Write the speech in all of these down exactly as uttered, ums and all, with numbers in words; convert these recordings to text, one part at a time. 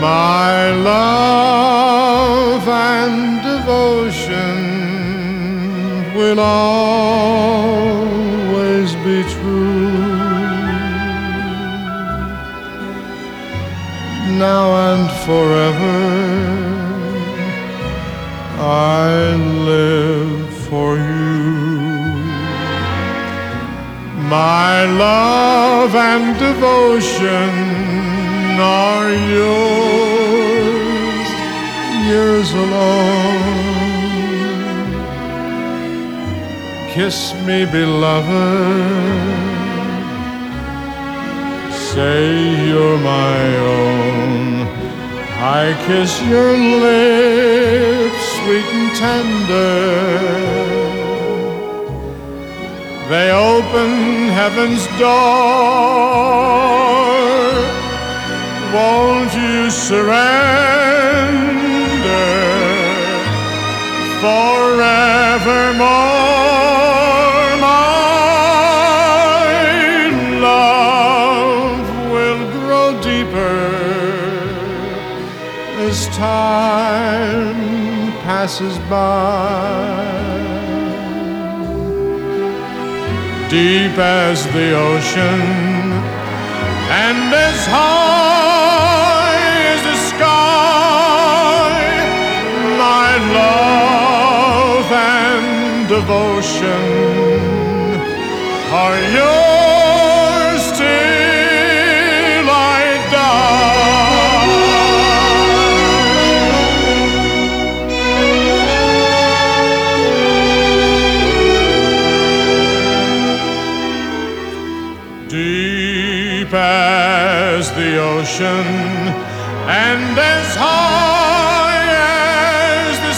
My love and devotion will always be true, now and forever. I live for you. My love and devotion are yours, yours alone. Kiss me, beloved, say you're my own. I kiss your lips, sweet and tender. They open heaven's door. Won't you surrender forevermore? My love will grow deeper as time passes by, deep as the ocean and as high as the sky. My love and devotion are yours till I die. Deep as the ocean and as high as the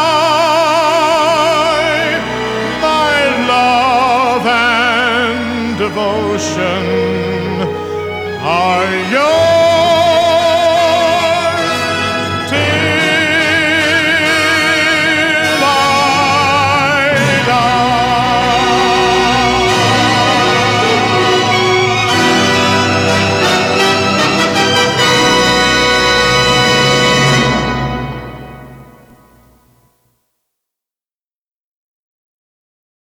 sky, my love and devotion are yours.